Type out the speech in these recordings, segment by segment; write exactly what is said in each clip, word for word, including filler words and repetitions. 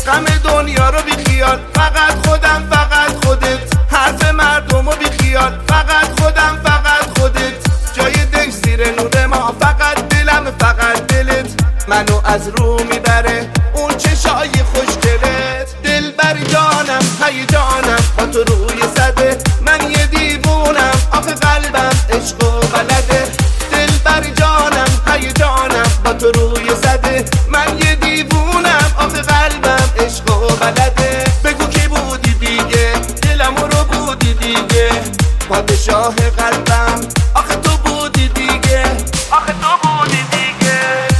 غم دنیا رو بی خیال، فقط خودم فقط خودت. حرف مردم رو بی خیال، فقط خودم فقط خودت. جای دک زیر نور ما، فقط دلم فقط دلت. منو از رو میبره اون چشای خوشگلت. دل بر جانم هی جانم با تو روی صده. من یه دیوونم آخه قلبم عشق و بلده. دل بر جانم هی جانم با تو روی صده. من یه دیوونم آخه قلبم عشق و بلده. بگو کی بودی دیگه، دلم رو بودی دیگه. پادشاه قلبم آخه تو بودی دیگه، آخه تو بودی دیگه.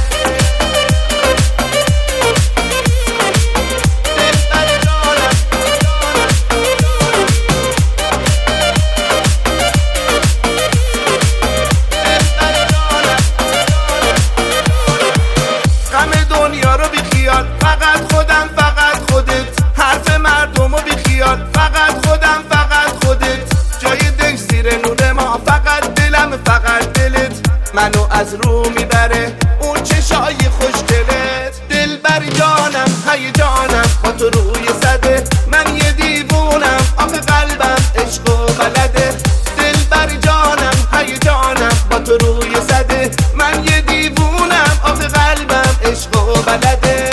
فقط خودم فقط خودت. حرف مردم رو بی خیال، فقط خودم فقط خودت. جای دک زیر نور ما، فقط دلم فقط دلت. منو از رو میبره اون چشای خوشگلت. دل بر جانم هی جانم با تو روی صده. من یه دیوونم آخه قلبم عشق و بلده. دل بر جانم هی جانم با تو روی صده. من یه دیوونم آخه قلبم عشق و بلده.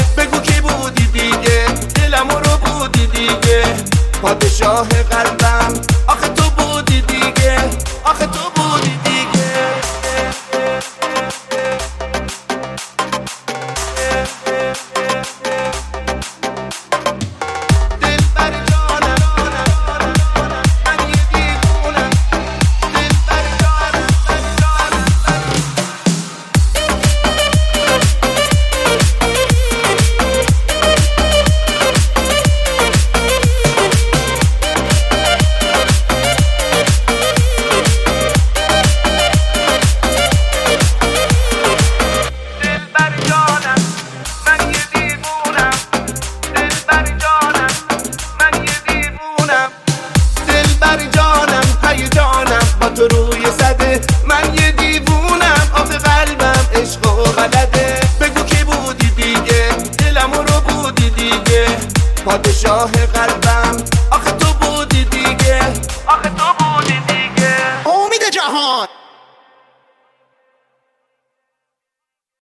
پادشاه قلبم آخه تو بودی دیگه، آخه تو بودی دیگه. دل بر جانم من یه دیوونم. دل بر جانم تو روی صده. من یه دیوونم آخه قلبم عشق و بلده. بگو کی بودی دیگه، دلم رو بودی دیگه. پادشاه